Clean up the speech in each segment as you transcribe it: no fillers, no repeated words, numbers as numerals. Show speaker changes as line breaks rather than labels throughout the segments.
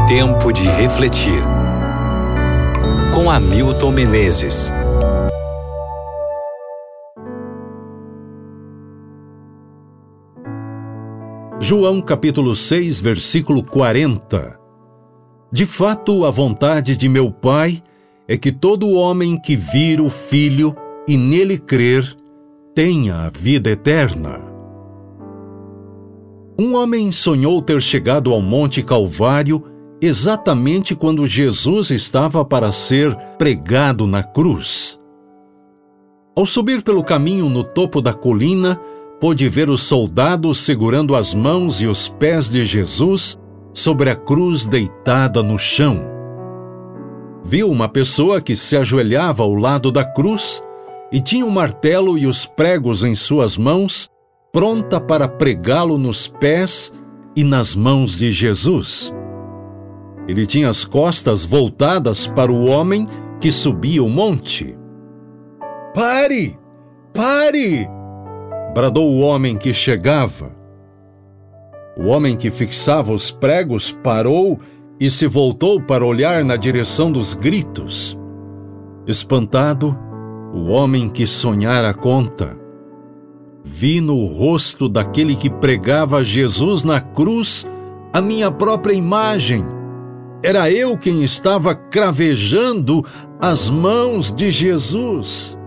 Tempo de refletir. Com Hamilton Menezes.
João capítulo 6, versículo 40. De fato, a vontade de meu Pai é que todo homem que vir o Filho e nele crer, tenha a vida eterna. Um homem sonhou ter chegado ao Monte Calvário exatamente quando Jesus estava para ser pregado na cruz. Ao subir pelo caminho no topo da colina, pôde ver os soldados segurando as mãos e os pés de Jesus sobre a cruz deitada no chão. Viu uma pessoa que se ajoelhava ao lado da cruz e tinha o martelo e os pregos em suas mãos, pronta para pregá-lo nos pés e nas mãos de Jesus. Ele tinha as costas voltadas para o homem que subia o monte. "Pare! Pare!" bradou o homem que chegava. O homem que fixava os pregos parou e se voltou para olhar na direção dos gritos. Espantado, o homem que sonhara conta: "Vi no rosto daquele que pregava Jesus na cruz a minha própria imagem. Era eu quem estava cravejando as mãos de Jesus."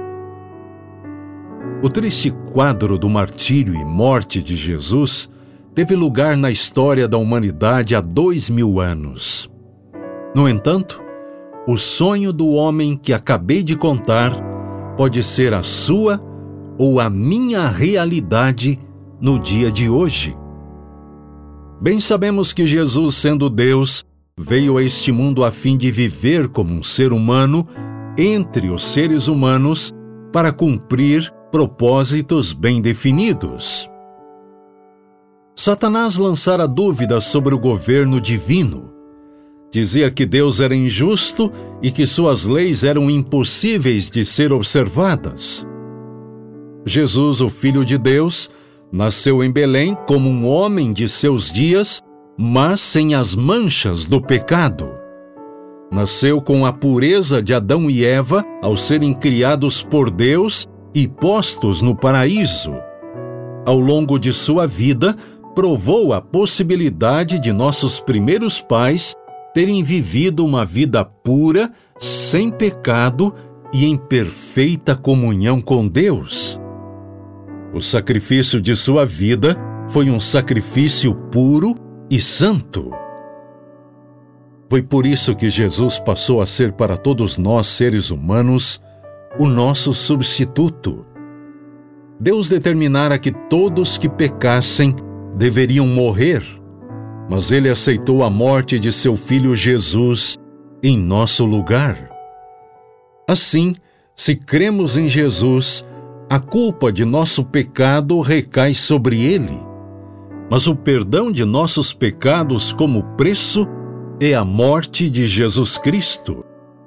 O triste quadro do martírio e morte de Jesus teve lugar na história da humanidade há 2000 anos. No entanto, o sonho do homem que acabei de contar pode ser a sua ou a minha realidade no dia de hoje. Bem sabemos que Jesus, sendo Deus, veio a este mundo a fim de viver como um ser humano entre os seres humanos para cumprir propósitos bem definidos. Satanás lançara dúvidas sobre o governo divino. Dizia que Deus era injusto e que suas leis eram impossíveis de ser observadas. Jesus, o Filho de Deus, nasceu em Belém como um homem de seus dias, mas sem as manchas do pecado. Nasceu com a pureza de Adão e Eva ao serem criados por Deus e postos no paraíso. Ao longo de sua vida, provou a possibilidade de nossos primeiros pais terem vivido uma vida pura, sem pecado e em perfeita comunhão com Deus. O sacrifício de sua vida foi um sacrifício puro e santo. Foi por isso que Jesus passou a ser para todos nós, seres humanos, o nosso substituto. Deus determinara que todos que pecassem deveriam morrer, mas Ele aceitou a morte de seu Filho Jesus em nosso lugar. Assim, se cremos em Jesus, a culpa de nosso pecado recai sobre Ele, mas o perdão de nossos pecados como preço é a morte de Jesus Cristo.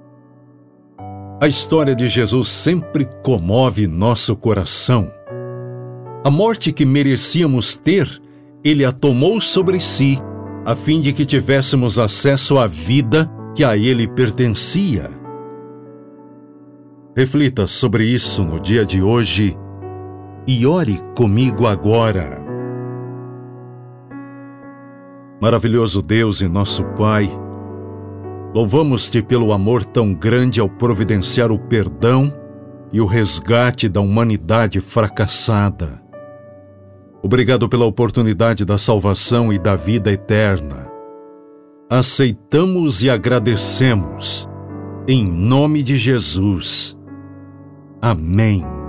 A história de Jesus sempre comove nosso coração. A morte que merecíamos ter, Ele a tomou sobre si, a fim de que tivéssemos acesso à vida que a Ele pertencia. Reflita sobre isso no dia de hoje e ore comigo agora. Maravilhoso Deus e nosso Pai, louvamos-te pelo amor tão grande ao providenciar o perdão e o resgate da humanidade fracassada. Obrigado pela oportunidade da salvação e da vida eterna. Aceitamos e agradecemos. Em nome de Jesus. Amém.